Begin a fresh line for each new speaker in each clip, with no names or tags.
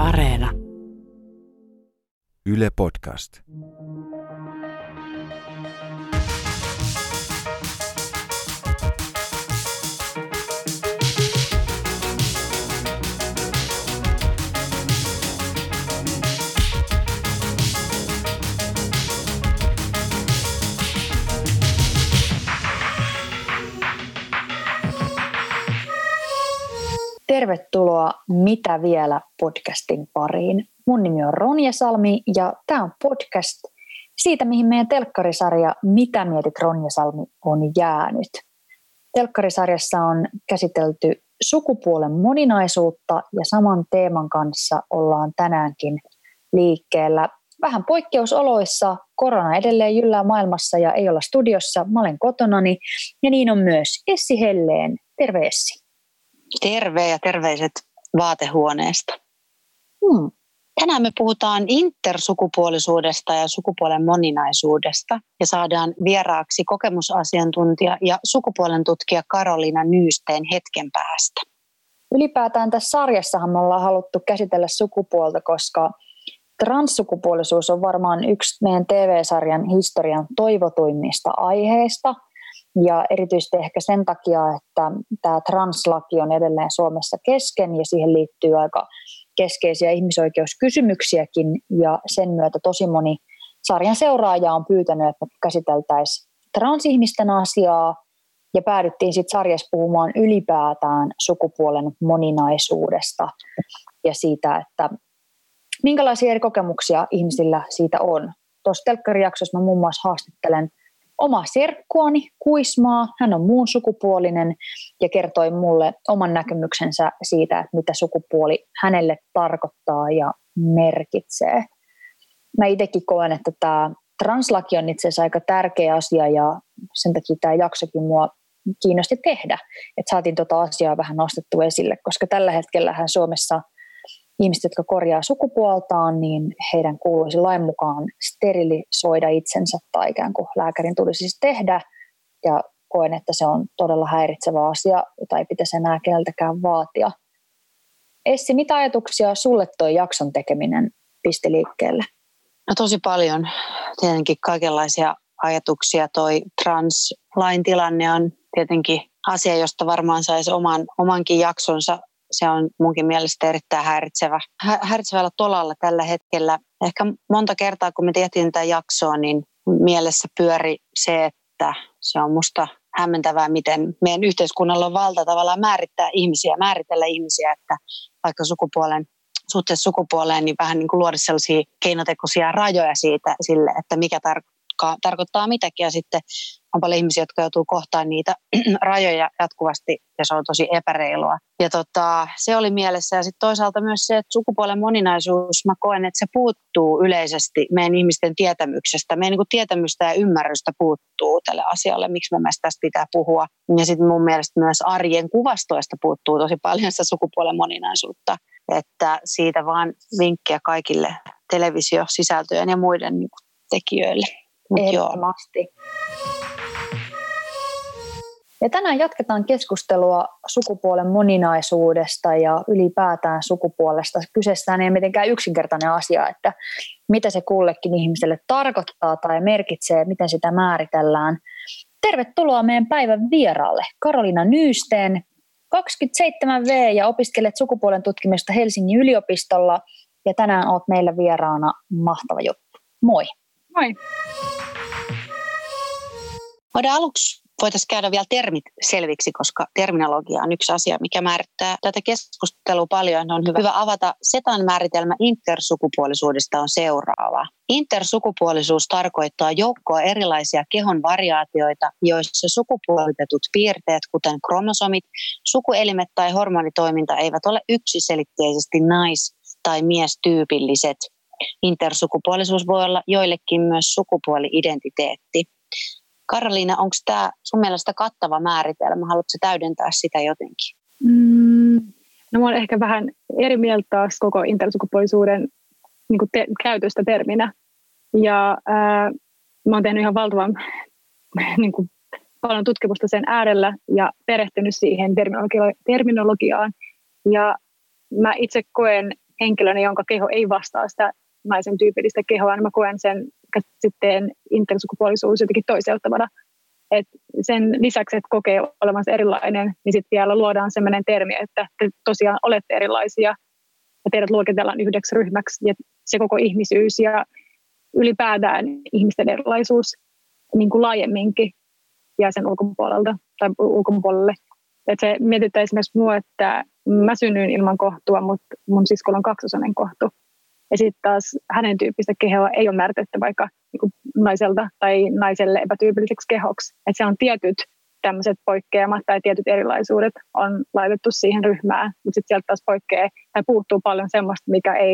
Areena.
Yle Podcast.
Tervetuloa Mitä vielä podcastin pariin. Mun nimi on Ronja Salmi ja tämä on podcast siitä, mihin meidän telkkarisarja Mitä mietit Ronja Salmi on jäänyt. Telkkarisarjassa on käsitelty sukupuolen moninaisuutta ja saman teeman kanssa ollaan tänäänkin liikkeellä. Vähän poikkeusoloissa, korona edelleen jyllää maailmassa ja ei olla studiossa. Mä olen kotonani ja niin on myös Essi Helleen. Terve Essi.
Terve ja terveiset vaatehuoneesta. Tänään me puhutaan intersukupuolisuudesta ja sukupuolen moninaisuudesta ja saadaan vieraaksi kokemusasiantuntija ja sukupuolen tutkija Karoliina Nyysteen hetken päästä.
Ylipäätään tässä sarjassahan me ollaan haluttu käsitellä sukupuolta, koska transsukupuolisuus on varmaan yksi meidän TV-sarjan historian toivotuimmista aiheista. Ja erityisesti ehkä sen takia, että tämä translaki on edelleen Suomessa kesken ja siihen liittyy aika keskeisiä ihmisoikeuskysymyksiäkin. Ja sen myötä tosi moni sarjan seuraaja on pyytänyt, että me käsiteltäisiin transihmisten asiaa. Ja päädyttiin sitten sarjassa puhumaan ylipäätään sukupuolen moninaisuudesta ja siitä, että minkälaisia eri kokemuksia ihmisillä siitä on. Tuossa telkkarijaksossa mä muun muassa haastattelen oma serkkuani Kuismaa, hän on muun sukupuolinen ja kertoi mulle oman näkemyksensä siitä, että mitä sukupuoli hänelle tarkoittaa ja merkitsee. Mä itsekin koen, että tämä translaki on itse asiassa aika tärkeä asia ja sen takia tämä jaksokin mua kiinnosti tehdä, että saatiin tuota asiaa vähän nostettua esille, koska tällä hetkellähän Suomessa ihmiset, jotka korjaa sukupuoltaan, niin heidän kuuluisi lain mukaan sterilisoida itsensä tai ikään kuin lääkärin tulisi siis tehdä. Ja koen, että se on todella häiritsevä asia, jota ei pitäisi enää keneltäkään vaatia. Essi, mitä ajatuksia sulle toi jakson tekeminen pisti liikkeelle?
No tosi paljon. Tietenkin kaikenlaisia ajatuksia. Toi translain tilanne on tietenkin asia, josta varmaan saisi omankin jaksonsa. Se on munkin mielestä erittäin häiritsevällä tolalla tällä hetkellä. Ehkä monta kertaa, kun me tehtiin tätä jaksoa, niin mielessä pyöri se, että se on musta hämmentävää, miten meidän yhteiskunnalla on valta tavallaan määritellä ihmisiä, että vaikka suhteessa sukupuoleen, niin vähän niin kuin luoda sellaisia keinotekoisia rajoja sille, että mikä tarkoittaa mitäkin. Ja sitten on paljon ihmisiä, jotka joutuu kohtaan niitä rajoja jatkuvasti ja se on tosi epäreilua. Ja se oli mielessä ja sitten toisaalta myös se, että sukupuolen moninaisuus, mä koen, että se puuttuu yleisesti meidän ihmisten tietämyksestä. Meidän niin tietämystä ja ymmärrystä puuttuu tälle asialle, miksi mun mielestä tästä pitää puhua. Ja sitten mun mielestä myös arjen kuvastoista puuttuu tosi paljon sitä sukupuolen moninaisuutta. Että siitä vaan vinkkiä kaikille televisiosisältöjen ja muiden niin tekijöille.
Ehdottomasti. Ja tänään jatketaan keskustelua sukupuolen moninaisuudesta ja ylipäätään sukupuolesta. Kyseessään ei ole mitenkään yksinkertainen asia, että mitä se kullekin ihmiselle tarkoittaa tai merkitsee, miten sitä määritellään. Tervetuloa meidän päivän vieraalle, Karoliina Nyysteen, 27V ja opiskelet sukupuolen tutkimista Helsingin yliopistolla. Ja tänään olet meillä vieraana, mahtava juttu. Moi!
Moi!
Voitaisiin käydä vielä termit selviksi, koska terminologia on yksi asia, mikä määrittää tätä keskustelua paljon. On hyvä avata. Setan määritelmä intersukupuolisuudesta on seuraava. Intersukupuolisuus tarkoittaa joukkoa erilaisia kehon variaatioita, joissa sukupuolitetut piirteet, kuten kromosomit, sukuelimet tai hormonitoiminta eivät ole yksiselitteisesti nais- tai miestyypilliset. Intersukupuolisuus voi olla joillekin myös sukupuoli-identiteetti. Karoliina, onko tämä sun mielestä kattava määritelmä? Haluatko täydentää sitä jotenkin?
No mä olen ehkä vähän eri mieltä taas koko intersukupuolisuuden niin käytöstä terminä. Ja mä oon tehnyt ihan valtavan paljon tutkimusta sen äärellä ja perehtynyt siihen terminologiaan. Ja mä itse koen henkilönä, jonka keho ei vastaa sitä naisen tyypillistä kehoa, niin mä koen sen käsitteen intersukupuolisuus jotenkin toiseuttavana. Et sen lisäksi, että kokee olevansa erilainen, niin sitten vielä luodaan sellainen termi, että te tosiaan olette erilaisia ja teidät luokitellaan yhdeksi ryhmäksi. Ja se koko ihmisyys ja ylipäätään ihmisten erilaisuus niin kuin laajemminkin jää sen ulkopuolelta tai ulkopuolelle. Et se mietittää esimerkiksi mua, että mä synnyin ilman kohtua, mutta mun siskolla on kaksosainen kohtu. Ja sitten taas hänen tyyppistä kehoa ei ole määritelty vaikka niin naiselta tai naiselle epätyypilliseksi kehoksi. Että se on tietyt tämmöiset poikkeamat tai tietyt erilaisuudet on laitettu siihen ryhmään, mutta sitten sieltä taas poikkeaa tai puuttuu paljon semmoista,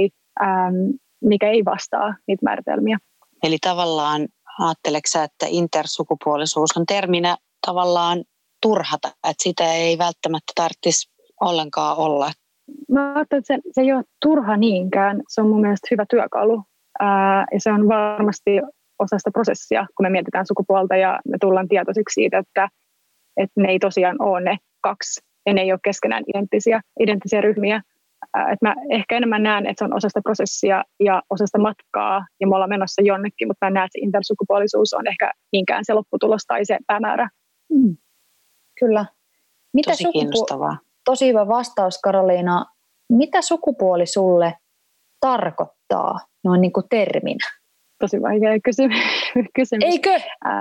mikä ei vastaa niitä määritelmiä.
Eli tavallaan ajatteleksä, että intersukupuolisuus on terminä tavallaan turhata, että sitä ei välttämättä tarvitsisi ollenkaan olla?
Mä ajattelen, että se ei ole turha niinkään. Se on mun mielestä hyvä työkalu. Ja se on varmasti osa sitä prosessia, kun me mietitään sukupuolta ja me tullaan tietoisiksi siitä, että ne ei tosiaan ole ne kaksi ja ne ei ole keskenään identtisiä ryhmiä. Että mä ehkä enemmän näen, että se on osa sitä prosessia ja osa sitä matkaa ja me ollaan menossa jonnekin, mutta mä näen, että se intersukupuolisuus on ehkä niinkään se lopputulos tai se päämäärä.
Kyllä.
Tosi kiinnostavaa.
Tosi hyvä vastaus, Karoliina. Mitä sukupuoli sulle tarkoittaa noin niin kuin terminä?
Tosi vaikea kysymys.
Eikö?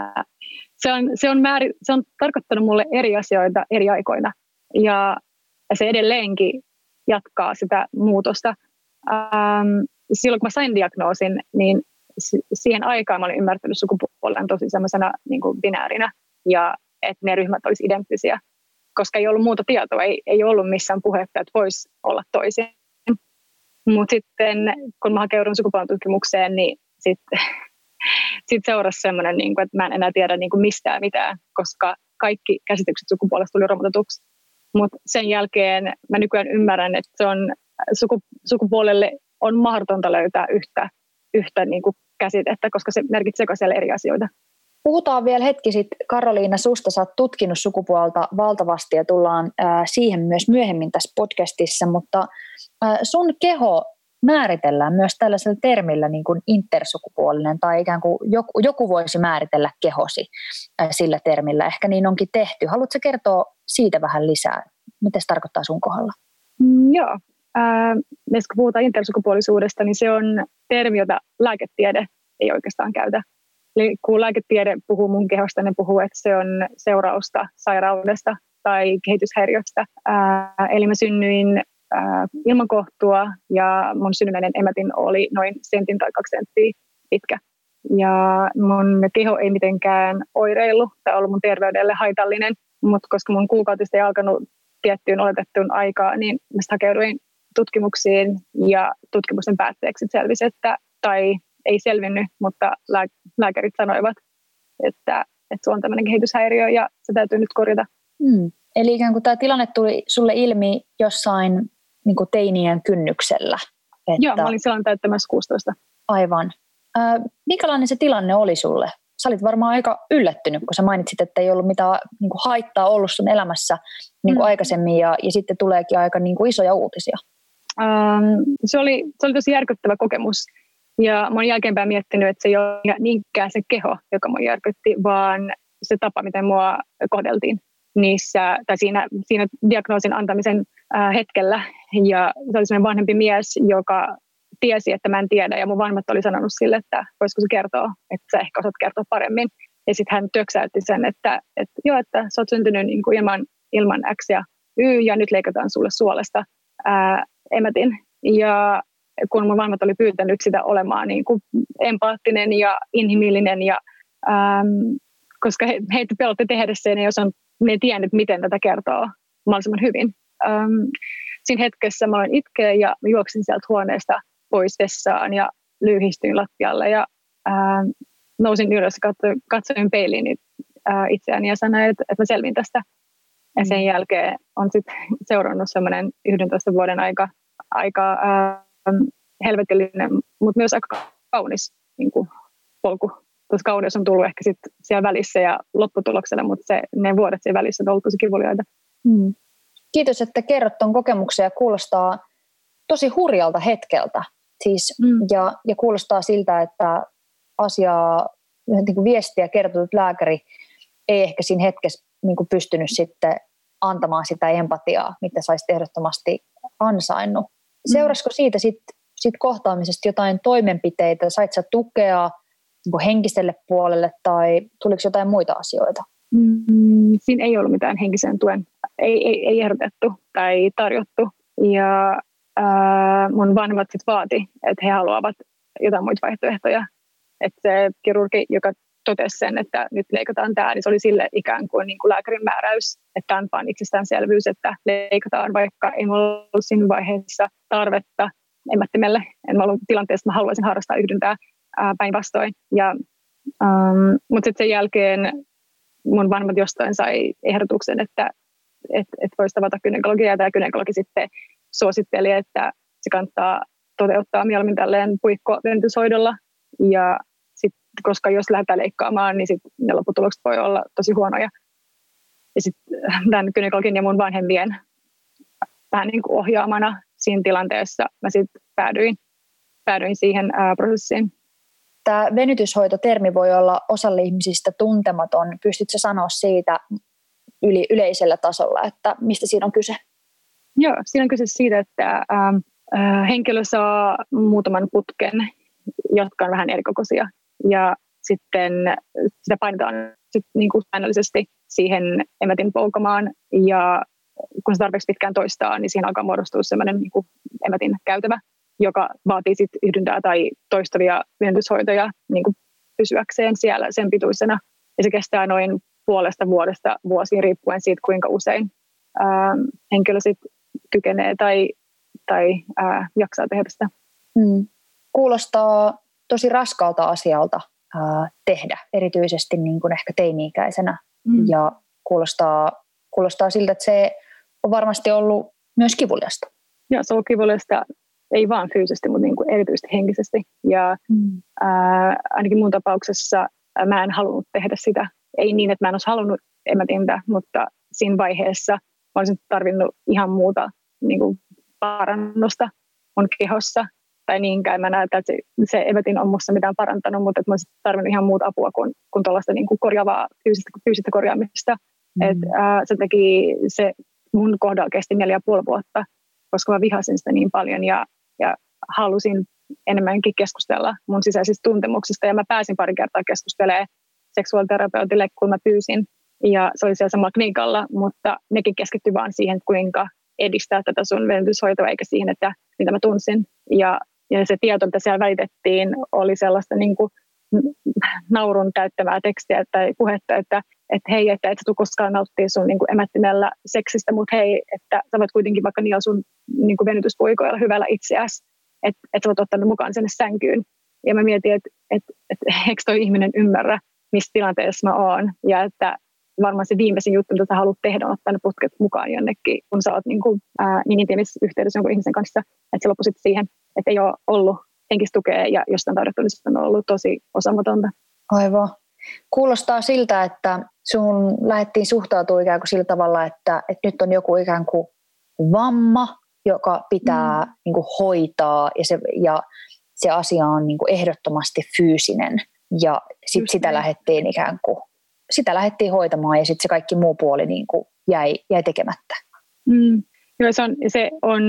Se on tarkoittanut mulle eri asioita eri aikoina ja se edelleenkin jatkaa sitä muutosta. Silloin kun mä sain diagnoosin, niin siihen aikaan mä olin ymmärtänyt sukupuolen tosi semmoisena niin kuin binäärinä ja että ne ryhmät olisi identtisiä, koska ei ollut muuta tietoa, ei ollut missään puhetta, että voisi olla toisin. Mutta sitten kun mä hakeudun sukupuolitutkimukseen, niin sitten seurasi semmoinen, niin että mä en enää tiedä niin kuin mistään mitään, koska kaikki käsitykset sukupuolesta tuli romutetuksi. Mutta sen jälkeen mä nykyään ymmärrän, että se on, sukupuolelle on mahdotonta löytää yhtä niin kuin käsitettä, koska se merkitsee siellä eri asioita.
Puhutaan vielä hetki sitten, Karoliina, susta. Sä oot tutkinut sukupuolta valtavasti ja tullaan siihen myös myöhemmin tässä podcastissa, mutta sun keho määritellään myös tällaisella termillä niin kuin intersukupuolinen tai ikään kuin joku voisi määritellä kehosi sillä termillä. Ehkä niin onkin tehty. Haluatko kertoa siitä vähän lisää? Mitä se tarkoittaa sun kohdalla?
Joo. Kun puhutaan intersukupuolisuudesta, niin se on termi, jota lääketiede ei oikeastaan käytä. Eli kun lääketiede puhuu mun kehosta, ne puhuu, että se on seurausta sairaudesta tai kehityshäiriöstä. Eli mä synnyin ilman kohtua ja mun synnynnäinen emätin oli noin sentin tai 2 senttiä pitkä. Ja mun keho ei mitenkään oireillut tai ollut mun terveydelle haitallinen, mutta koska mun kuukautista ei alkanut tiettyyn oletettuun aikaa, niin mä hakeuduin tutkimuksiin ja tutkimusten päätteeksi selvisi, tai ei selvinnyt, mutta lääkärit sanoivat, että se on tämmöinen kehityshäiriö ja se täytyy nyt korjata.
Eli ikään kuin tämä tilanne tuli sulle ilmi jossain niin kuin teinien kynnyksellä?
Joo, mä olin silloin täyttämässä 16.
Aivan. Minkälainen se tilanne oli sulle? Sä olit varmaan aika yllättynyt, kun sä mainitsit, että ei ollut mitään niin kuin haittaa ollut sun elämässä niin kuin aikaisemmin ja sitten tuleekin aika niin kuin isoja uutisia.
Se oli tosi järkyttävä kokemus. Ja mä oon jälkeenpäin miettinyt, että se ei ole niinkään se keho, joka mua järkytti, vaan se tapa, miten mua kohdeltiin siinä diagnoosin antamisen hetkellä. Ja se oli sellainen vanhempi mies, joka tiesi, että mä en tiedä. Ja mun vanhemmat oli sanonut sille, että voisiko se kertoa, että sä ehkä osaat kertoa paremmin. Ja sitten hän töksäytti sen, että sä oot syntynyt niin kuin ilman X ja Y ja nyt leikataan sulle suolesta emätin. Ja kun mun vanhemmat oli pyytänyt sitä olemaan niin kuin empaattinen ja inhimillinen, ja, koska heitä pelotti tehdä sen, jos ne ei tiennyt, miten tätä kertoo mahdollisimman hyvin. Siinä hetkessä mä aloin itkeä ja juoksin sieltä huoneesta pois vessaan ja lyyhistyin lattialle ja nousin ylös ja katsoin peiliin itseäni ja sanoin, että mä selvin tästä. Ja sen jälkeen on sitten seurannut semmoinen 11 vuoden aika helvetillinen, mutta myös aika kaunis niin kuin polku. Tuossa kauneus on tullut ehkä sitten siellä välissä ja lopputuloksena, mutta ne vuodet siellä välissä on ollut tosi kivuliaita.
Kiitos, että kerrot tuon kokemuksen ja kuulostaa tosi hurjalta hetkeltä. Siis, ja kuulostaa siltä, että asiaa, niin kuin viestiä kertonut lääkäri ei ehkä siinä hetkessä niin kuin pystynyt sitten antamaan sitä empatiaa, mitä saisi ehdottomasti ansainnut. Seurasiko siitä sit kohtaamisesta jotain toimenpiteitä? Sait sä tukea niin kuin henkiselle puolelle tai tuliko jotain muita asioita?
Siinä ei ollut mitään henkisen tuen. Ei ehdotettu tai tarjottu. Ja mun vanhemmat sitten vaati, että he haluavat jotain muita vaihtoehtoja. Että se kirurgi, joka totesi sen, että nyt leikataan tämä, niin se oli sille ikään kuin, lääkärin määräys, että tämä on vaan itsestäänselvyys, että leikataan, vaikka ei ollut siinä vaiheessa tarvetta emättimelle. En ollut tilanteessa, että mä haluaisin harrastaa yhdyntää päinvastoin. Mutta sitten sen jälkeen mun vanhemmat jostain sai ehdotuksen, että voisi tavata gynekologia, ja tämä gynekologi sitten suositteli, että se kannattaa toteuttaa mieluummin tälleen puikkovenytyshoidolla. Ja sitten, koska jos lähdetään leikkaamaan, niin sitten ne lopputulokset voi olla tosi huonoja. Ja sitten tämän gynekologin ja mun vanhempien vähän niin kuin ohjaamana siinä tilanteessa mä sitten päädyin siihen prosessiin.
Tämä venytyshoitotermi voi olla osalle ihmisistä tuntematon. Pystytkö sanoa siitä yleisellä tasolla, että mistä siinä on kyse?
Joo, siinä on kyse siitä, että henkilö saa muutaman putken, jotka on vähän erikokoisia. Ja sitten sitä painetaan niin kuin säännöllisesti siihen emätin polkamaan. Ja kun se tarpeeksi pitkään toistaa, niin siinä alkaa muodostua sellainen niin kuin emätin käytävä, joka vaatii sitten yhdyntää tai toistavia venytyshoitoja niin kuin pysyäkseen siellä sen pituisena. Ja se kestää noin puolesta vuodesta vuosiin riippuen siitä, kuinka usein henkilö sitten kykenee tai jaksaa tehdä sitä.
Kuulostaa tosi raskalta asialta tehdä, erityisesti niin kuin ehkä teini-ikäisenä. Ja kuulostaa siltä, että se on varmasti ollut myös kivuliasta.
Joo, se on ollut kivuliasta, ei vaan fyysisesti, mutta niin kuin erityisesti henkisesti. Ja ainakin mun tapauksessa mä en halunnut tehdä sitä. Ei niin, että mä en olisi halunnut emätintä, mutta siinä vaiheessa mä olisin tarvinnut ihan muuta niin kuin parannusta mun kehossa. Tai niinkään mä näen, että se emätin on musta mitään parantanut, mutta että mä olisin tarvinnut ihan muuta apua kuin tuollaista niin kuin korjaavaa fyysistä korjaamista. Se teki se mun kohdalla kesti 4,5 vuotta, koska mä vihasin sitä niin paljon ja halusin enemmänkin keskustella mun sisäisistä tuntemuksista. Ja mä pääsin pari kertaa keskustelemaan seksuaaliterapeutille, kun mä pyysin. Ja se oli siellä samalla klinikalla, mutta nekin keskittyi vaan siihen, kuinka edistää tätä sun venytyshoitoa, eikä siihen, että mitä mä tunsin. Ja se tieto, mitä siellä väitettiin, oli sellaista niin kuin naurun täyttämää tekstiä tai puhetta, että hei, että et sä tule koskaan nauttia sun niin kuin emättimellä seksistä, mutta hei, että sä voit kuitenkin vaikka niillä sun niin kuin venytyspuikoilla hyvällä itseäsi, että sä voit ottaa ne mukaan sinne sänkyyn. Ja mä mietin, että eikö toi ihminen ymmärrä, missä tilanteessa mä oon, ja että varmaan se viimeisin juttu, mitä sä haluat tehdä, on ottaa ne putket mukaan jonnekin, kun sä oot niin intiimissä yhteydessä jonkun ihmisen kanssa, että se loppui sitten siihen, että ei ole ollut henkistä tukea ja jostain tarjottu, niin se on ollut tosi osamatonta.
Aivan. Kuulostaa siltä, että sun lähdettiin suhtautua ikään kuin sillä tavalla, että nyt on joku ikään kuin vamma, joka pitää niin kuin hoitaa ja se asia on niin kuin ehdottomasti fyysinen ja sitä lähdettiin ikään kuin sitä hoitamaan ja sitten se kaikki muu puoli niin kuin jäi tekemättä.
Joo, se on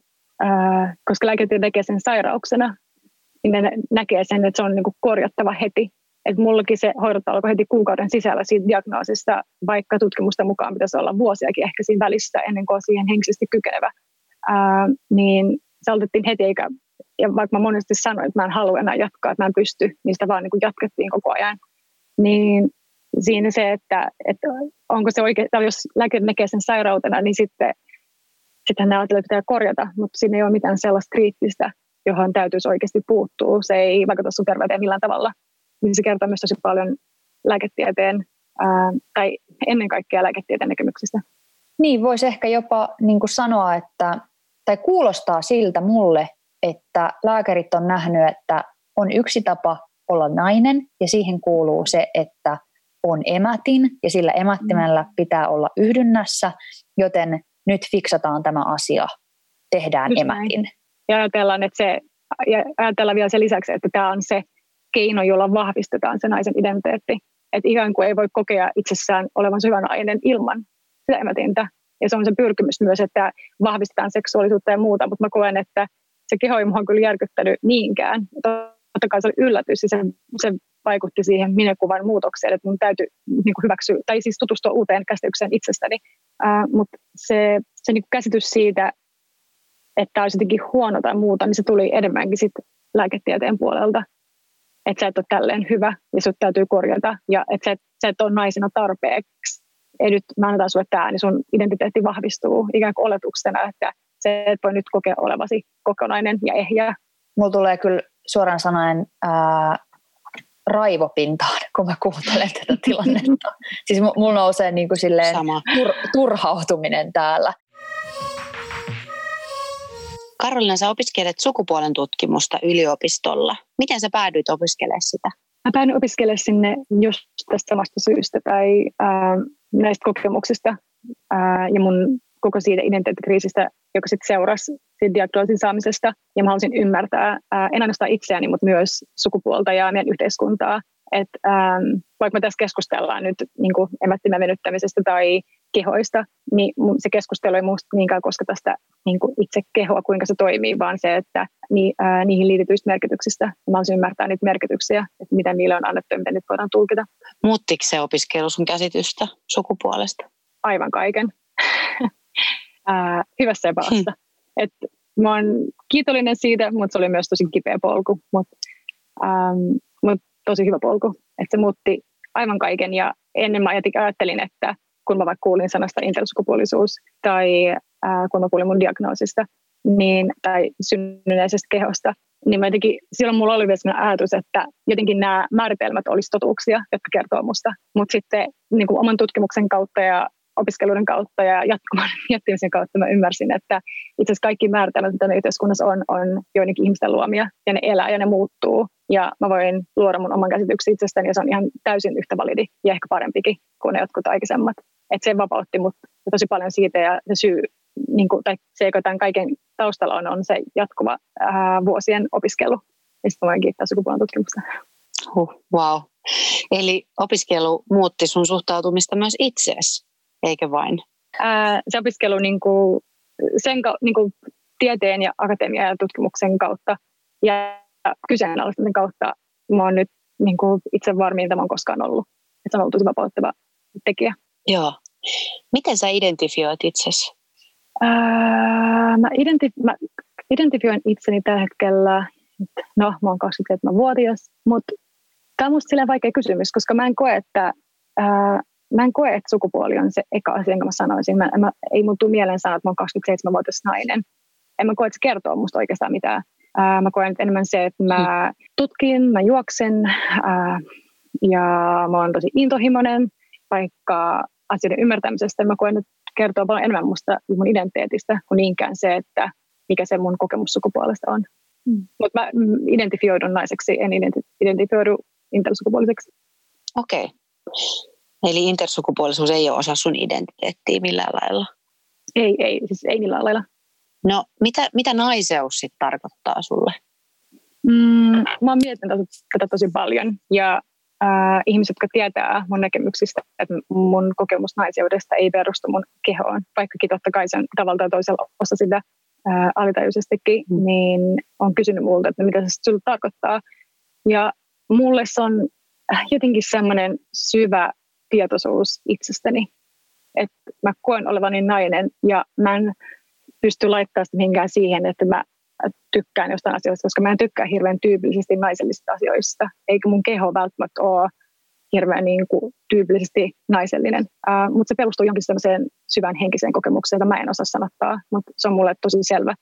koska lääkärit näkee sen sairauksena, niin ne näkee sen, että se on niin kuin korjattava heti. Et mullakin se hoidot alkoi heti kuukauden sisällä siitä diagnoosista, vaikka tutkimusta mukaan pitäisi olla vuosiakin ehkä siinä välissä ennen kuin on siihen henkisesti kykenevä. Niin se aloitettiin heti, ja vaikka mä monesti sanoin, että mä en halua enää jatkaa, että mä en pysty, niin sitä vaan niin kuin jatkettiin koko ajan. Niin siinä se, että onko se oikein, tai jos lääkäri näkee sen sairautena, niin sitten ne ajattelee, että pitää korjata, mutta siinä ei ole mitään sellaista kriittistä, johon täytyisi oikeasti puuttua. Se ei vaikuta sun terveyteen millään tavalla. Niin se kertoo myös tosi paljon lääketieteen, tai ennen kaikkea lääketieteen näkemyksistä.
Niin, voisi ehkä jopa niin kuin sanoa, tai kuulostaa siltä mulle, että lääkärit on nähnyt, että on yksi tapa olla nainen, ja siihen kuuluu se, että on emätin, ja sillä emättimellä pitää olla yhdynnässä, joten nyt fiksataan tämä asia, tehdään emätin.
Ja ajatellaan vielä sen lisäksi, että tämä on se keino, jolla vahvistetaan se naisen identiteetti. Että ikään kuin ei voi kokea itsessään olevansa hyvä nainen ilman sitä emätintä. Ja se on se pyrkimys myös, että vahvistetaan seksuaalisuutta ja muuta, mutta mä koen, että se keho ei mua kyllä järkyttänyt niinkään. Totta kai se oli yllätys ja se vaikutti siihen minäkuvan muutokseen, että mun täytyy niin kuin hyväksyä, tai siis tutustua uuteen käsitykseen itsestäni. Mutta se niin kuin käsitys siitä, että olisi jotenkin huono tai muuta, niin se tuli enemmänkin sit lääketieteen puolelta. Että sä et ole tälleen hyvä ja sut täytyy korjata ja että sä et ole naisena tarpeeksi. Ei nyt mä annetaan sulle tää, niin sun identiteetti vahvistuu ikään kuin oletuksena, että sä et voi nyt kokea olevasi kokonainen ja ehjä.
Mulla tulee kyllä suoraan sanoen raivopintaan, kun mä kuuntelen tätä tilannetta. Siis mulla nousee niin kuin silleen turhautuminen täällä.
Karoliina, sä opiskelet sukupuolen tutkimusta yliopistolla. Miten sä päädyit opiskelemaan sitä?
Mä päädyin opiskelemaan sinne just tästä samasta syystä tai näistä kokemuksista ja mun koko siitä identiteettikriisistä, joka sitten seurasi siitä diagnoosin saamisesta. Ja mä halusin ymmärtää en ainoastaan itseäni, mutta myös sukupuolta ja meidän yhteiskuntaa. Että vaikka me tässä keskustellaan nyt niin kuin emättimen venyttämisestä tai kehoista, niin se keskustelu ei musta niinkään koska tästä niin kuin itse kehoa, kuinka se toimii, vaan se, että niihin liitetyistä merkityksistä. Mä haluaisin ymmärtää niitä merkityksiä, että mitä niille on annettu ja miten niitä voidaan tulkita.
Muuttiko se opiskelu sun käsitystä sukupuolesta?
Aivan kaiken. Hyvässä ja pahassa. Mä oon kiitollinen siitä, mutta se oli myös tosi kipeä polku, mutta tosi hyvä polku. Että se muutti aivan kaiken ja ennen mä ajattelin, että kun mä vaikka kuulin sanasta intersukupuolisuus tai kun mä kuulin mun diagnoosista tai synnyneisestä kehosta, niin silloin mulla oli vielä sellainen ajatus, että jotenkin nämä määritelmät olisi totuuksia, jotka kertoo musta. Mutta sitten niin kuin oman tutkimuksen kautta ja opiskeluiden kautta ja jatkuvan miettimisen kautta mä ymmärsin, että itse asiassa kaikki määritelmät, mitä me yhteiskunnassa on joidenkin ihmisten luomia ja ne elää ja ne muuttuu. Ja mä voin luoda mun oman käsityksen itsestäni ja se on ihan täysin yhtä validi ja ehkä parempikin kuin ne jotkut aikaisemmat. Että se vapautti mut tosi paljon siitä ja se syy, niin kuin, tai se, joka tämän kaiken taustalla on se jatkuva vuosien opiskelu. Ja sitten voin kiittää sukupuolen tutkimusta.
Wow. Eli opiskelu muutti sun suhtautumista myös itseesi, eikö vain?
Se opiskelu niin kuin tieteen ja akatemian ja tutkimuksen kautta ja kyseenalaistamisen kautta mä oon nyt niin kuin itse varmiin, mä oon koskaan ollut. Että se on ollut tosi vapauttava tekijä.
Joo. Miten sä identifioit itsesi?
Mä identifioin itseni tällä hetkellä, mä oon 27-vuotias, mutta tämä on musta silleen vaikea kysymys, koska mä en koe, että sukupuoli on se eka asia, jonka mä sanoisin. Ei mun tule mieleen sanoa, että mä oon 27-vuotias nainen. En mä koe, että se kertoo musta oikeastaan mitään. Mä koen enemmän se, että mä tutkin, mä juoksen ja mä oon tosi intohimoinen, vaikka asioiden ymmärtämisestä. Mä koen, että kertoo paljon enemmän musta mun identiteetistä kuin niinkään se, että mikä se mun kokemus sukupuolesta on. Mutta mä identifioidun naiseksi, en identifioidu intersukupuoliseksi.
Okei. Eli intersukupuolisuus ei ole osa sun identiteettiä millään lailla?
Siis ei millään lailla.
No, mitä naiseus sitten tarkoittaa sulle?
Mä oon miettinyt tätä tosi paljon ja ihmiset, jotka tietää mun näkemyksistä, että mun kokemus naiseudesta ei perustu mun kehoon, vaikkakin totta kai sen tavalla tai toisella osa sitä alitajuisestikin, niin on kysynyt multa, että mitä se sulle tarkoittaa. Ja mulle se on jotenkin semmoinen syvä tietoisuus itsestäni, että mä koen olevani nainen ja mä en pysty laittamaan sitä mihinkään siihen, että mä tykkään jostain asioista, koska mä en tykkää hirveän tyypillisesti naisellisista asioista, eikä mun keho välttämättä ole hirveän niin kuin tyypillisesti naisellinen. Mutta se perustuu jonkin sellaiseen syvään henkiseen kokemukseen, jota mä en osaa sanottaa, mutta se on mulle tosi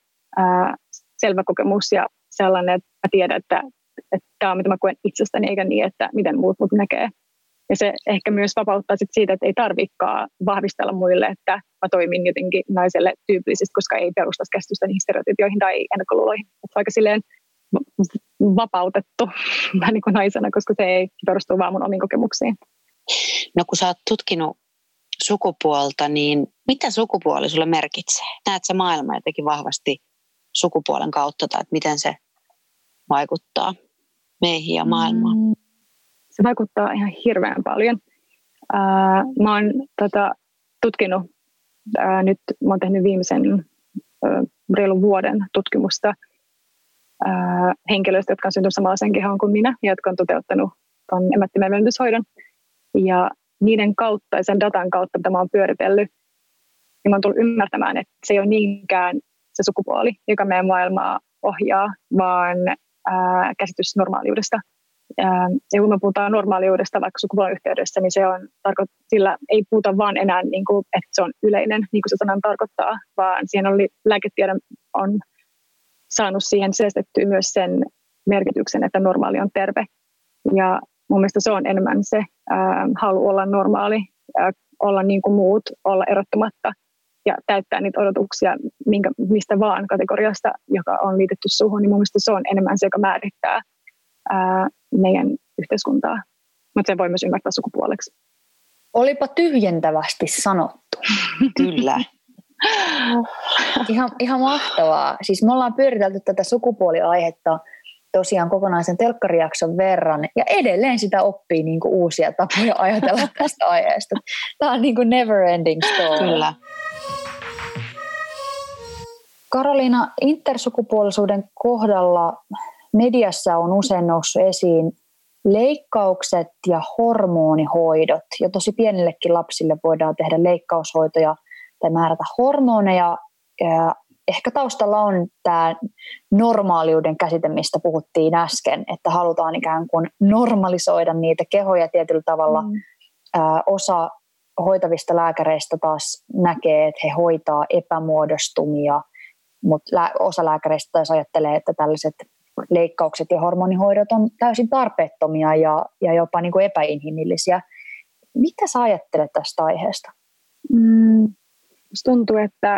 selvä kokemus ja sellainen, että mä tiedän, että tämä on mitä mä koen itsestäni, eikä niin, että miten muut mut näkee. Ja se ehkä myös vapauttaa sit siitä, että ei tarvitsekaan vahvistella muille, että mä toimin jotenkin naiselle tyypillisesti, koska ei perustaisi käsitystä niihin stereotypioihin tai ennakkoluuloihin. Että vaikka silleen vapautettu niin kuin naisena, koska se ei perustu vaan mun omiin kokemuksiin.
No kun sä oot tutkinut sukupuolta, niin mitä sukupuoli sulle merkitsee? Näet sä maailmaa jotenkin vahvasti sukupuolen kautta tai että miten se vaikuttaa meihin ja maailmaan?
Se vaikuttaa ihan hirveän paljon. Mä oon tutkinut, nyt mä oon tehnyt viimeisen reilun vuoden tutkimusta henkilöistä, jotka on syntynyt samanlaiseen kehoon kuin minä ja jotka on toteuttanut tuon emättimen välityshoidon. Ja niiden kautta ja sen datan kautta, mitä mä oon pyöritellyt, niin mä oon tullut ymmärtämään, että se ei ole niinkään se sukupuoli, joka meidän maailmaa ohjaa, vaan käsitys normaaliudesta. Ja kun me puhutaan normaaliudesta vaikka sukupuolen yhteydessä, niin se on sillä ei puhuta vaan enää, niin kuin, että se on yleinen, niin kuin se sanan tarkoittaa, vaan siihen lääketiede on saanut siihen säästettyä myös sen merkityksen, että normaali on terve. Ja mun mielestä se on enemmän se halu olla normaali, olla niin kuin muut, olla erottumatta ja täyttää niitä odotuksia mistä vaan kategoriasta, joka on liitetty suhun, niin mun mielestä se on enemmän se, joka määrittää meidän yhteiskuntaa. Mutta sen voi myös ymmärtää sukupuoleksi.
Olipa tyhjentävästi sanottu.
Kyllä.
Ihan mahtavaa. Siis me ollaan pyöritelty tätä sukupuoliaihetta tosiaan kokonaisen telkkarijakson verran, ja edelleen sitä oppii niin kuin uusia tapoja ajatella tästä aiheesta. Tämä on niin kuin never ending story.
Kyllä.
Karoliina, intersukupuolisuuden kohdalla mediassa on usein noussut esiin leikkaukset ja hormonihoidot. Ja tosi pienillekin lapsille voidaan tehdä leikkaushoitoja tai määrätä hormoneja. Ehkä taustalla on tämä normaaliuden käsite, mistä puhuttiin äsken, että halutaan ikään kuin normalisoida niitä kehoja tietyllä tavalla. Osa hoitavista lääkäreistä taas näkee, että he hoitaa epämuodostumia, mutta osa lääkäreistä taas ajattelee, että tällaiset leikkaukset ja hormonihoidot on täysin tarpeettomia ja jopa niin kuin epäinhimillisiä. Mitä sä ajattelet tästä aiheesta?
Musta tuntuu, että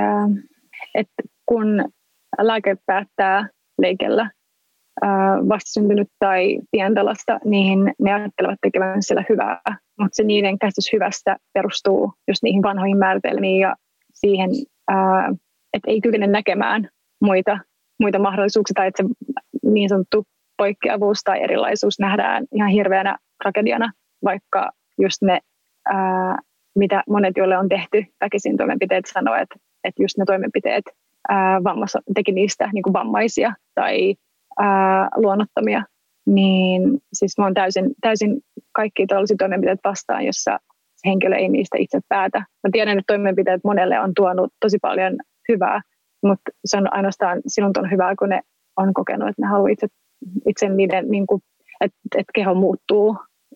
kun lääke päättää leikellä vastasyntynyt tai pientä lasta, niin ne ajattelevat tekevän sillä hyvää. Mutta se niiden käsitys hyvästä perustuu just niihin vanhoihin määritelmiin ja siihen, että ei kykene näkemään muita mahdollisuuksia tai että se niin sanottu poikkeavuus tai erilaisuus nähdään ihan hirveänä tragediana, vaikka just ne, mitä monet, joille on tehty väkisin toimenpiteet, sanoo, että just ne toimenpiteet teki niistä niin kuin vammaisia tai luonnottomia, niin siis mä oon täysin kaikki tällaisia toimenpiteitä vastaan, jossa se henkilö ei niistä itse päätä. Mä tiedän, että toimenpiteet monelle on tuonut tosi paljon hyvää, mutta se on ainoastaan silloin on hyvää, kun ne on kokenut, että ne haluaa itse niiden, niin kuin, että keho muuttuu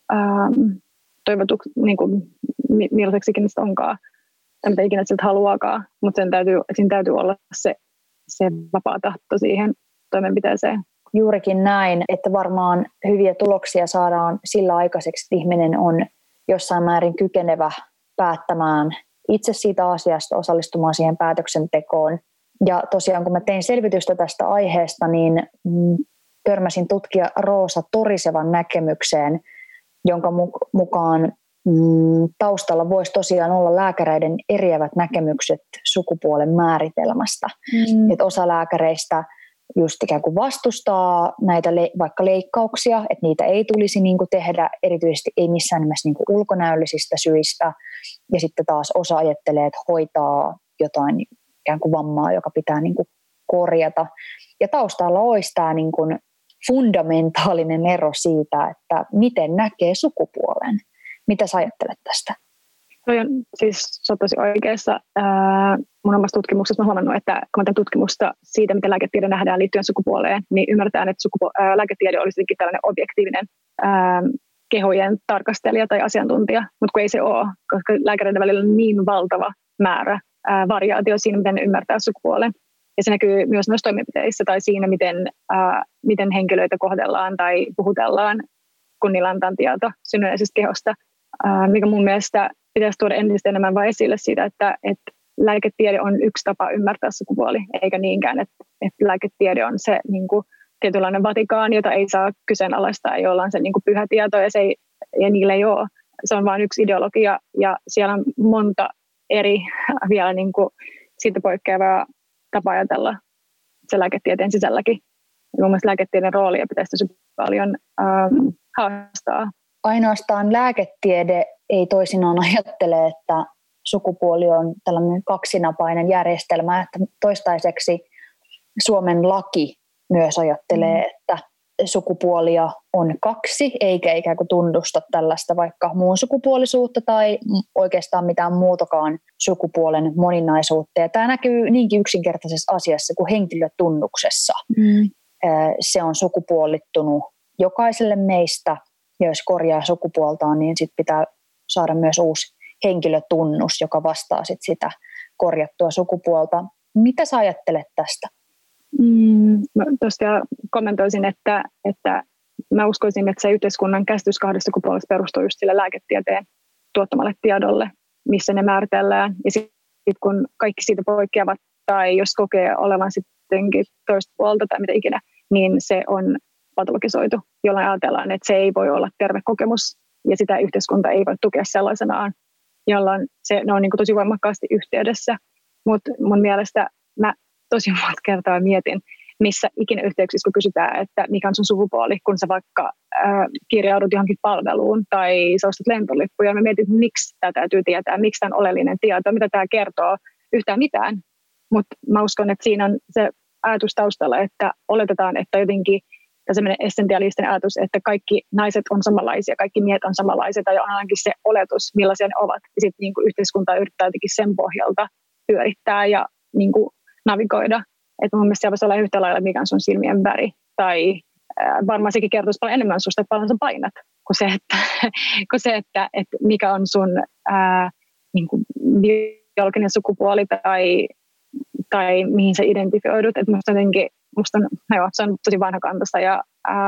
toivotuksi, niin kuin, millaiseksi ikinä sitä onkaan, tai mitä ikinä siltä haluaakaan, mutta siinä täytyy olla se vapaa tahto siihen toimenpiteeseen.
Juurikin näin, että varmaan hyviä tuloksia saadaan sillä aikaiseksi, että ihminen on jossain määrin kykenevä päättämään itse siitä asiasta, osallistumaan siihen päätöksentekoon. Ja tosiaan kun mä tein selvitystä tästä aiheesta, niin törmäsin tutkija Roosa Torisevan näkemykseen, jonka mukaan taustalla voisi tosiaan olla lääkäreiden eriävät näkemykset sukupuolen määritelmästä. Että osa lääkäreistä just ikään kuin vastustaa näitä vaikka leikkauksia, että niitä ei tulisi niin kuin tehdä, erityisesti ei missään nimessä niin kuin ulkonäöllisistä syistä. Ja sitten taas osa ajattelee, että hoitaa jotain ikään kuin vammaa, joka pitää niin kuin korjata. Ja taustalla olisi tämä niin kuin fundamentaalinen ero siitä, että miten näkee sukupuolen. Mitä sä ajattelet tästä?
Siis sä oot tosi oikeassa. Mun omassa tutkimuksessa mä huomannut, että kun mä teen tutkimusta siitä, miten lääketiede nähdään liittyen sukupuoleen, niin ymmärretään, että lääketiede olisi jotenkin tällainen objektiivinen kehojen tarkastelija tai asiantuntija, mutta kun ei se ole, koska lääkäreiden välillä on niin valtava määrä variaatio siinä, miten ne ymmärtää sukupuolen. Ja se näkyy myös noissa toimenpiteissä tai siinä, miten henkilöitä kohdellaan tai puhutellaan, kun niillä antaa tieto synnynnäisestä kehosta, mikä mun mielestä pitäisi tuoda entistä enemmän vaan esille siitä, että lääketiede on yksi tapa ymmärtää sukupuoli, eikä niinkään, että lääketiede on se niin kuin tietynlainen Vatikaani, jota ei saa kyseenalaistaa, jolla on se niin kuin pyhä tieto, ja niillä ei ole. Se on vain yksi ideologia, ja siellä on monta eri vielä niin kuin siitä poikkeavaa tapaa ajatella se lääketieteen sisälläkin. Ja mun mielestä lääketieteen roolia pitäisi tosi paljon haastaa.
Ainoastaan lääketiede ei toisinaan ajattele, että sukupuoli on tällainen kaksinapainen järjestelmä, että toistaiseksi Suomen laki myös ajattelee, että sukupuolia on kaksi, eikä ikään kuin tunnusta tällaista vaikka muun sukupuolisuutta tai oikeastaan mitään muutakaan sukupuolen moninaisuutta. Ja tämä näkyy niinkin yksinkertaisessa asiassa kuin henkilötunnuksessa. Se on sukupuolittunut jokaiselle meistä, ja jos korjaa sukupuoltaan, niin sit pitää saada myös uusi henkilötunnus, joka vastaa sit sitä korjattua sukupuolta. Mitä sä ajattelet tästä?
Mä tosiaan kommentoisin, että mä uskoisin, että se yhteiskunnan käsitys kahdesta sukupuolesta perustuu just sille lääketieteen tuottamalle tiedolle, missä ne määritellään. Ja sitten kun kaikki siitä poikkeavat, tai jos kokee olevan sittenkin toista puolta tai mitä ikinä, niin se on patologisoitu, jolloin ajatellaan, että se ei voi olla terve kokemus, ja sitä yhteiskunta ei voi tukea sellaisenaan, jolloin ne on niin kuin tosi voimakkaasti yhteydessä. Mutta mun mielestä mä tosi monta kertaa mietin, missä ikinä yhteyksissä, kun kysytään, että mikä on sun sukupuoli, kun sä vaikka kirjaudut johonkin palveluun tai sä ostat lentolippuja, mä mietin, että miksi tämä täytyy tietää, miksi tämä on oleellinen tieto, mitä tämä kertoo, yhtään mitään. Mutta mä uskon, että siinä on se ajatus taustalla, että oletetaan, että jotenkin sellainen essentialistinen ajatus, että kaikki naiset on samanlaisia, kaikki miehet on samanlaisia, tai on ainakin se oletus, millaisia ne ovat. Ja sitten niin yhteiskunta yrittää jotenkin sen pohjalta pyörittää ja niin kuin navigoida. Että mun mielestä siellä voisi olla yhtä lailla, mikä on sun silmien väri. Tai varmaan sekin kertoisi paljon enemmän susta, että paljon sä painat, kuin se, että mikä on sun niin kuin biologinen sukupuoli tai mihin sä identifioidut. Että se on tosi vanhakantaista ja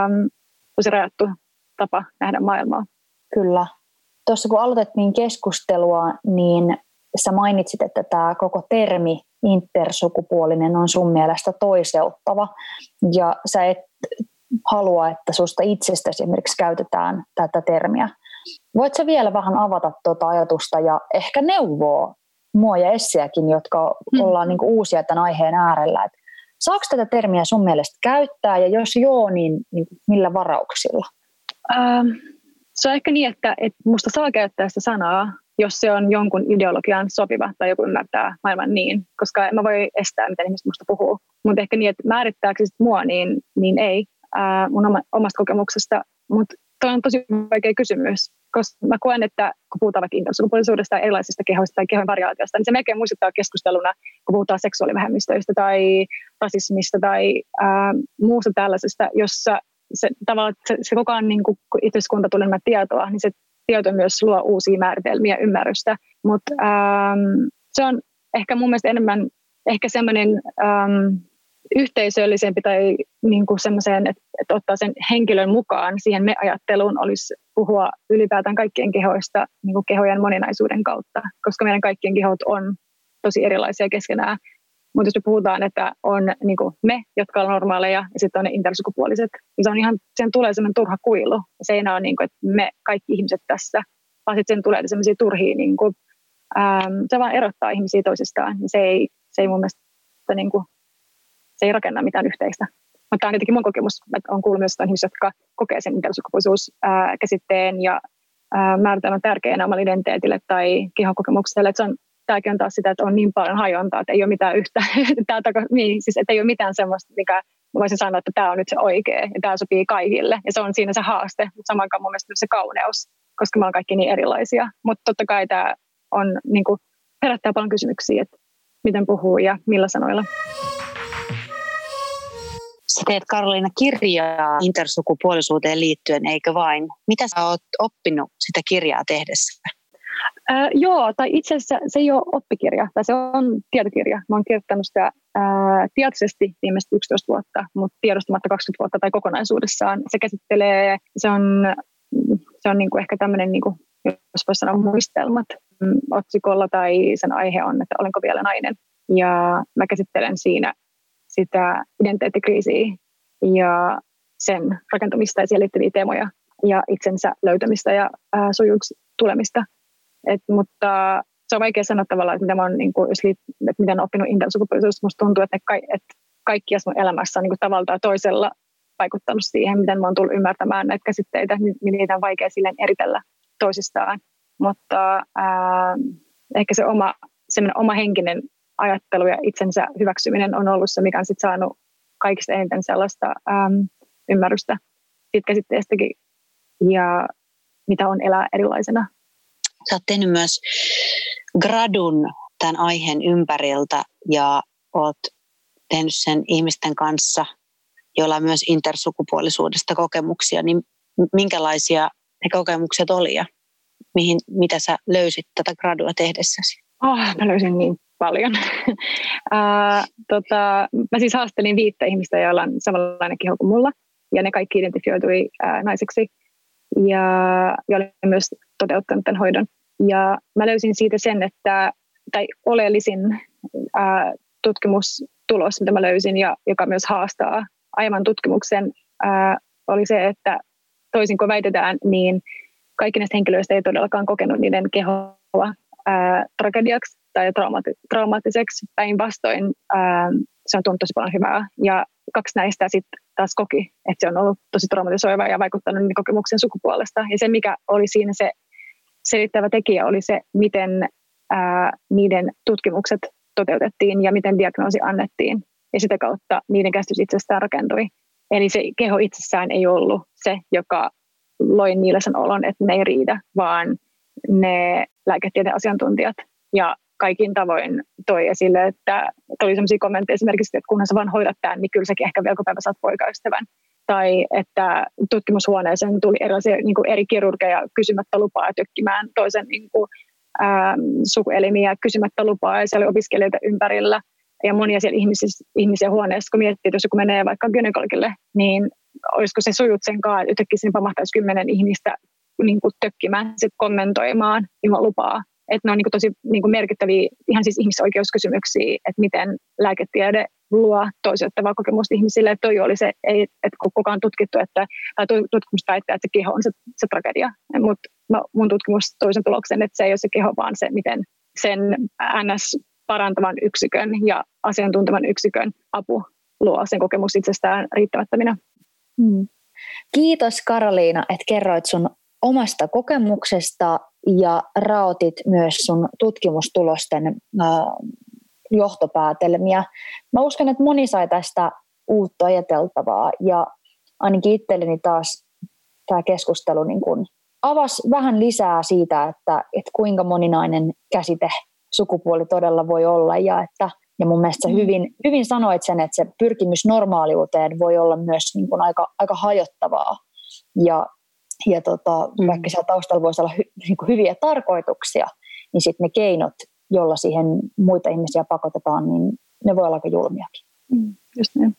tosi rajattu tapa nähdä maailmaa.
Kyllä. Tuossa kun aloitettiin keskustelua, niin sä mainitsit, että tämä koko termi intersukupuolinen on sun mielestä toiseuttava ja sä et halua, että susta itsestäsi esimerkiksi käytetään tätä termiä. Voit sä vielä vähän avata tuota ajatusta ja ehkä neuvoa mua ja Essiäkin, jotka ollaan niinku uusia tämän aiheen äärellä. Et saako tätä termiä sun mielestä käyttää ja jos joo, niin millä varauksilla?
Se on ehkä niin, että musta saa käyttää sitä sanaa, jos se on jonkun ideologian sopiva tai joku ymmärtää maailman niin, koska en mä voi estää, miten ihmiset musta puhuu. Mutta ehkä niin, että määrittääkö se mua, niin ei mun omasta kokemuksesta. Mutta toi on tosi vaikea kysymys, koska mä koen, että kun puhutaan vaikka intersukupuolisuudesta tai erilaisista kehoista tai kehojen variaatiosta, niin se melkein muistuttaa keskusteluna, kun puhutaan seksuaalivähemmistöistä tai rasismista tai muusta tällaisesta, jossa se koko ajan, niin kun yhteiskunta tulee enemmän tietoa, niin se tieto myös luo uusia määritelmiä ja ymmärrystä. Mutta se on ehkä mun mielestä enemmän ehkä semmoinen yhteisöllisempi tai niin kuin semmoiseen, että ottaa sen henkilön mukaan siihen me-ajatteluun olisi puhua ylipäätään kaikkien kehoista niin kuin kehojen moninaisuuden kautta, koska meidän kaikkien kehot on tosi erilaisia keskenään. Mutta jos me puhutaan, että on niin kuin me, jotka on normaaleja, ja sitten on ne intersukupuoliset, niin se on ihan, sen tulee semmoinen turha kuilu. Se ei ole niin kuin, että me kaikki ihmiset tässä, vaan sitten sen tulee semmoisia turhia, niin kuin, se vaan erottaa ihmisiä toisistaan. Se ei mun mielestä niin kuin, se ei rakenna mitään yhteistä. Mutta tämä on tietenkin mun kokemus, että on kuullut myös ihmisiä, jotka kokee sen intersukupuolisuuskäsitteen ja määritelmän tärkeänä omalle identiteetille tai kehokokemukselle. Tämäkin on taas sitä, että on niin paljon hajontaa, että ei ole mitään yhtä, siis että ei ole mitään semmoista, mikä voisin sanoa, että tämä on nyt se oikea ja tämä sopii kaikille. Ja se on siinä se haaste, mutta samaan aikaan mun mielestä se kauneus, koska me ollaan kaikki niin erilaisia. Mutta totta kai tämä on, niin kuin, herättää paljon kysymyksiä, että miten puhuu ja millä sanoilla.
Sä teet, Karoliina, kirjaa intersukupuolisuuteen liittyen, eikö vain? Mitä sä oot oppinut sitä kirjaa tehdessä?
Joo, tai itse asiassa se ei ole oppikirja, tai se on tietokirja. Mä oon kirjoittanut sitä tietoisesti viimeiset 11 vuotta, mutta tiedostamatta 20 vuotta tai kokonaisuudessaan. Se käsittelee, se on niin kuin ehkä tämmöinen, niin kuin, jos voisi sanoa muistelmat otsikolla, tai sen aihe on, että olenko vielä nainen. Ja mä käsittelen siinä sitä identiteettikriisiä ja sen rakentamista ja siihen liittyviä teemoja ja itsensä löytämistä ja sujuuksi tulemista. Mutta se on vaikea sanoa tavallaan, että mitä mä oon, niin kuin, että miten olen oppinut intersukupuolisuudesta. Musta tuntuu, että kaikkiassa mun elämässä on niin kuin tavalla tai toisella vaikuttanut siihen, miten mä oon tullut ymmärtämään näitä käsitteitä, niitä on vaikea silleen eritellä toisistaan. Mutta ehkä se oma henkinen ajattelu ja itsensä hyväksyminen on ollut se, mikä on sit saanut kaikista eniten sellaista ymmärrystä siitä käsitteestäkin ja mitä on elää erilaisena.
Sä oot tehnyt myös gradun tämän aiheen ympäriltä ja oot tehnyt sen ihmisten kanssa, joilla on myös intersukupuolisuudesta kokemuksia, niin minkälaisia ne kokemukset oli ja mitä sä löysit tätä gradua tehdessäsi?
Mä löysin niin paljon. Mä siis haastelin 5 ihmistä, joilla on samanlainen keho kuin mulla, ja ne kaikki identifioitui naiseksi, ja olin myös toteuttanut tämän hoidon. Ja mä löysin siitä sen, tai oleellisin tutkimustulos, mitä mä löysin, ja joka myös haastaa aiemman tutkimuksen, oli se, että toisin kuin väitetään, niin kaikki näistä henkilöistä ei todellakaan kokenut niiden kehoa tragediaksi tai traumaattiseksi. Päinvastoin se on tuonut tosi paljon hyvää. Ja 2 näistä sitten taas koki, että se on ollut tosi traumatisoiva ja vaikuttanut niiden kokemuksen sukupuolesta. Ja se, mikä oli siinä se selittävä tekijä, oli se, miten niiden tutkimukset toteutettiin ja miten diagnoosi annettiin. Ja sitä kautta niiden käsitys itsestään rakentui. Eli se keho itsessään ei ollut se, joka loi niille sen olon, että ne ei riitä, vaan ne lääketieteen asiantuntijat ja kaikin tavoin toi esille, että oli sellaisia kommentteja esimerkiksi, että kunhan sä vaan hoidat tämän, niin kyllä säkin ehkä vielä päivä saat poikaystävän. Tai että tutkimushuoneeseen tuli erilaisia niin kuin eri kirurgeja kysymättä lupaa tökkimään toisen niin kuin, sukuelimiä kysymättä lupaa, ja siellä oli opiskelijoita ympärillä ja monia siellä ihmisiä huoneessa, kun miettii, että jos joku menee vaikka gynekologille, niin olisiko se sujut senkaan, että yhtäkkiä sinne pamahtaisi 10 ihmistä niin kuin tökkimään, sit kommentoimaan ilman lupaa. Että ne on niin kuin tosi niin kuin merkittäviä ihan siis ihmisoikeuskysymyksiä, että miten lääketiede luo toisiottavaa kokemusta ihmisille. Että toi oli se, että kun kukaan tutkittu, tai tutkimus väittää, että se keho on se tragedia. Mutta mun tutkimus toi sen tuloksen, että se ei ole se keho, vaan se, miten sen NS-parantavan yksikön ja asiantuntevan yksikön apu luo sen kokemus itsestään riittämättöminä.
Kiitos Karoliina, että kerroit sun omasta kokemuksesta ja raotit myös sun tutkimustulosten johtopäätelmiä. Mä uskon, että moni sai tästä uutta ajateltavaa ja ainakin itselleni taas tämä keskustelu niin kun avasi vähän lisää siitä, että kuinka moninainen käsite sukupuoli todella voi olla ja mun mielestä hyvin sanoit sen, että se pyrkimys normaaliuteen voi olla myös niin kun aika hajottavaa ja vaikka siellä taustalla voisi olla niin kuin hyviä tarkoituksia, niin sitten ne keinot, jolla siihen muita ihmisiä pakotetaan, niin ne voi olla aika julmiakin.
Just niin.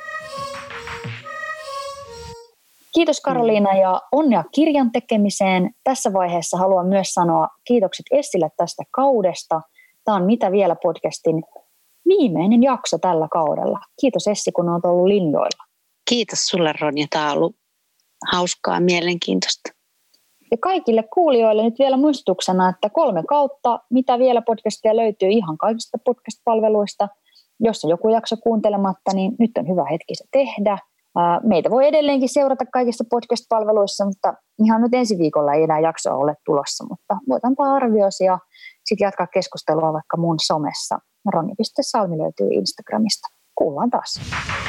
Kiitos Karoliina ja onnea kirjan tekemiseen. Tässä vaiheessa haluan myös sanoa kiitokset Essille tästä kaudesta. Tämä on Mitä vielä podcastin viimeinen jakso tällä kaudella. Kiitos Essi, kun olet ollut linjoilla.
Kiitos sulle Ronja, tämä on ollut hauskaa ja mielenkiintoista.
Ja kaikille kuulijoille nyt vielä muistutuksena, että 3 kautta Mitä vielä podcastia löytyy ihan kaikista podcast-palveluista. Jos on joku jakso kuuntelematta, niin nyt on hyvä hetki se tehdä. Meitä voi edelleenkin seurata kaikissa podcast-palveluissa, mutta ihan nyt ensi viikolla ei enää jaksoa ole tulossa, mutta voit antaa arviosi ja sitten jatkaa keskustelua vaikka mun somessa. Ronja.Salmi löytyy Instagramista. Kuullaan taas.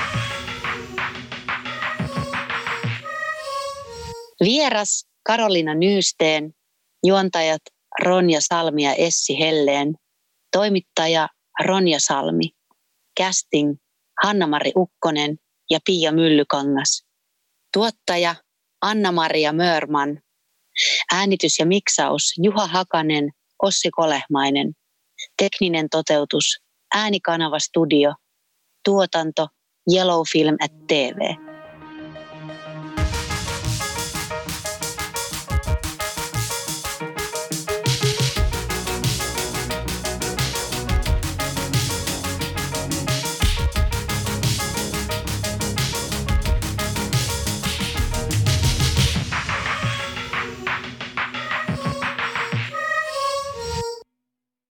Vieras Karoliina Nyysteen, juontajat Ronja Salmi ja Essi Helleen, toimittaja Ronja Salmi, casting Hanna-Mari Ukkonen ja Pia Myllykangas, tuottaja Anna-Maria Mörman, äänitys ja miksaus Juha Hakanen, Ossi Kolehmainen, tekninen toteutus Äänikanava Studio, tuotanto Yellow Film @ TV.